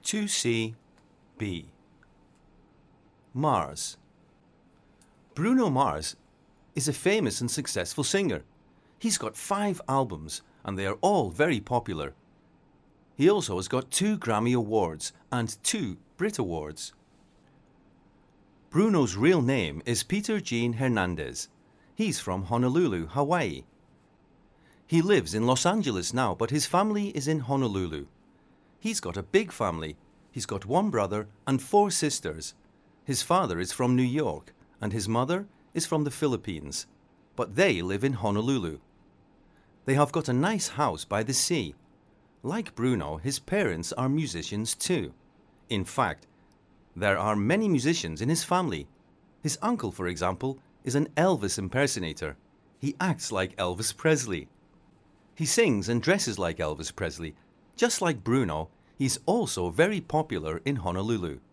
2C B. Mars. Bruno Mars is a famous and successful singer. He's got 5 albums and they are all very popular. He also has got 2 Grammy Awards and 2 Brit Awards. Bruno's real name is Peter Gene Hernandez. He's from Honolulu, Hawaii. He lives in Los Angeles now, but his family is in Honolulu. He's got a big family. He's got 1 brother and 4 sisters. His father is from New York and his mother is from the Philippines, but they live in Honolulu. They have got a nice house by the sea. Like Bruno, his parents are musicians too. In fact, there are many musicians in his family. His uncle, for example, is an Elvis impersonator. He acts like Elvis Presley. He sings and dresses like Elvis Presley. Just like Bruno, he's also very popular in Honolulu.